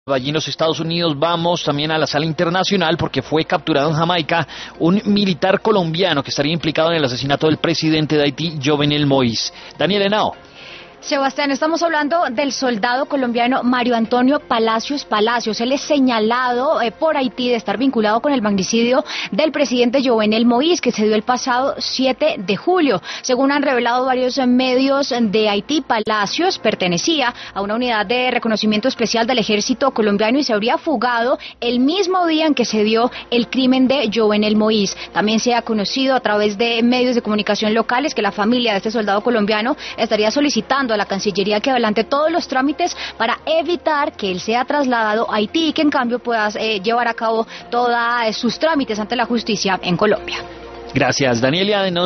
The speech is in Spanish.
Allí en los Estados Unidos vamos también a la sala internacional porque fue capturado en Jamaica un militar colombiano que estaría implicado en el asesinato del presidente de Haití, Jovenel Moïse. Daniel Henao. Sebastián, estamos hablando del soldado colombiano Mario Antonio Palacios Palacios. Él es señalado por Haití de estar vinculado con el magnicidio del presidente Jovenel Moïse, que se dio el pasado 7 de julio. Según han revelado varios medios de Haití, Palacios pertenecía a una unidad de reconocimiento especial del ejército colombiano y se habría fugado el mismo día en que se dio el crimen de Jovenel Moïse. También se ha conocido a través de medios de comunicación locales que la familia de este soldado colombiano estaría solicitando a la Cancillería que adelante todos los trámites para evitar que él sea trasladado a Haití y que en cambio pueda llevar a cabo todos sus trámites ante la justicia en Colombia. Gracias, Danielia.